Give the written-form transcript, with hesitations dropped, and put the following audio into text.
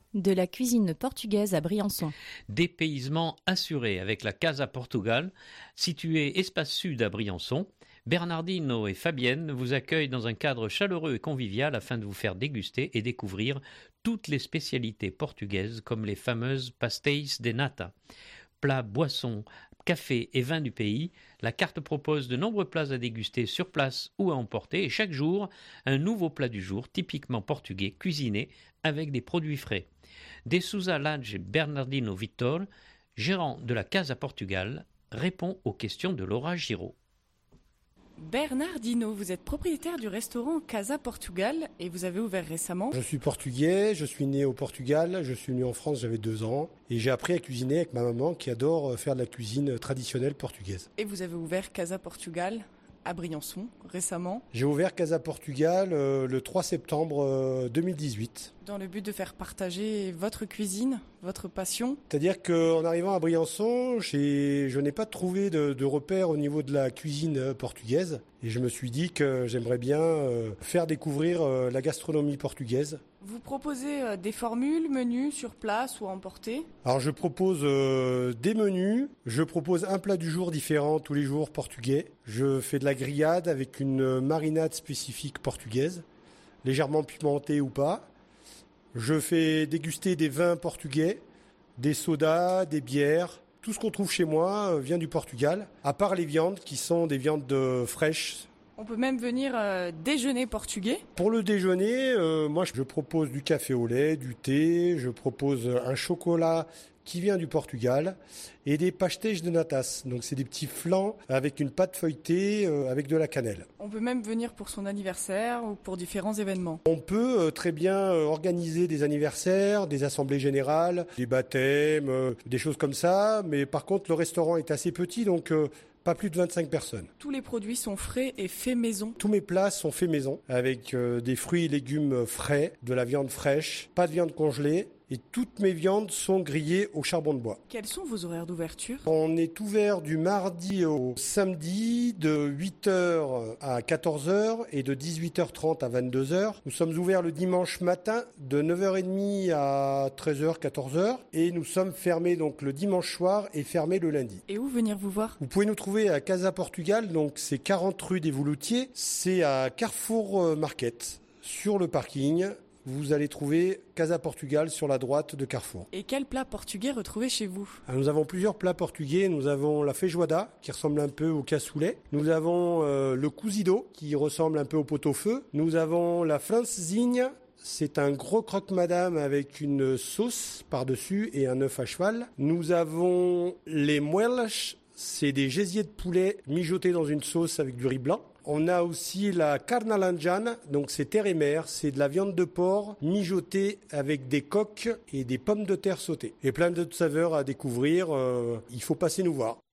De la cuisine portugaise à Briançon. Dépaysement assuré avec la Casa Portugal, située espace sud à Briançon. Bernardino et Fabienne vous accueillent dans un cadre chaleureux et convivial afin de vous faire déguster et découvrir toutes les spécialités portugaises comme les fameuses pastéis de nata. Plats, boissons, café et vins du pays, la carte propose de nombreux plats à déguster sur place ou à emporter et chaque jour, un nouveau plat du jour typiquement portugais cuisiné avec des produits frais. De Sousa Lage Bernardino Vitor, gérant de la Casa Portugal, répond aux questions de Laura Giraud. Bernardino, vous êtes propriétaire du restaurant Casa Portugal et vous avez ouvert récemment. Je suis portugais, je suis né au Portugal, je suis venu en France, j'avais 2 ans et j'ai appris à cuisiner avec ma maman qui adore faire de la cuisine traditionnelle portugaise. Et vous avez ouvert Casa Portugal à Briançon récemment. J'ai ouvert Casa Portugal le 3 septembre 2018. Dans le but de faire partager votre cuisine, votre passion. C'est-à-dire qu'en arrivant à Briançon, je n'ai pas trouvé de repère au niveau de la cuisine portugaise. Et je me suis dit que j'aimerais bien faire découvrir la gastronomie portugaise. Vous proposez des formules, menus sur place ou à emporter? Alors je propose des menus, je propose un plat du jour différent tous les jours portugais. Je fais de la grillade avec une marinade spécifique portugaise, légèrement pimentée ou pas. Je fais déguster des vins portugais, des sodas, des bières. Tout ce qu'on trouve chez moi vient du Portugal, à part les viandes qui sont des viandes fraîches. On peut même venir déjeuner portugais. Pour le déjeuner, moi je propose du café au lait, du thé, je propose un chocolat qui vient du Portugal et des pastéis de natas. Donc c'est des petits flans avec une pâte feuilletée avec de la cannelle. On peut même venir pour son anniversaire ou pour différents événements. On peut très bien organiser des anniversaires, des assemblées générales, des baptêmes, des choses comme ça. Mais par contre le restaurant est assez petit donc pas plus de 25 personnes. Tous les produits sont frais et faits maison. Tous mes plats sont faits maison avec des fruits et légumes frais, de la viande fraîche, pas de viande congelée. Et toutes mes viandes sont grillées au charbon de bois. Quels sont vos horaires d'ouverture? On est ouvert du mardi au samedi de 8h à 14h et de 18h30 à 22h. Nous sommes ouverts le dimanche matin de 9h30 à 13h, 14h. Et nous sommes fermés donc le dimanche soir et fermés le lundi. Et où venir vous voir? Vous pouvez nous trouver à Casa Portugal, donc c'est 40 rue des Vouloutiers. C'est à Carrefour Market, sur le parking. Vous allez trouver Casa Portugal sur la droite de Carrefour. Et quel plat portugais retrouvez chez vous? Alors, nous avons plusieurs plats portugais. Nous avons la feijoada, qui ressemble un peu au cassoulet. Nous avons le cozido, qui ressemble un peu au pot-au-feu. Nous avons la francesinha. C'est un gros croque-madame avec une sauce par-dessus et un œuf à cheval. Nous avons les muelas. C'est des gésiers de poulet mijotés dans une sauce avec du riz blanc. On a aussi la carne alanjana, donc c'est terre et mer, c'est de la viande de porc mijotée avec des coques et des pommes de terre sautées. Et plein d'autres saveurs à découvrir, il faut passer nous voir.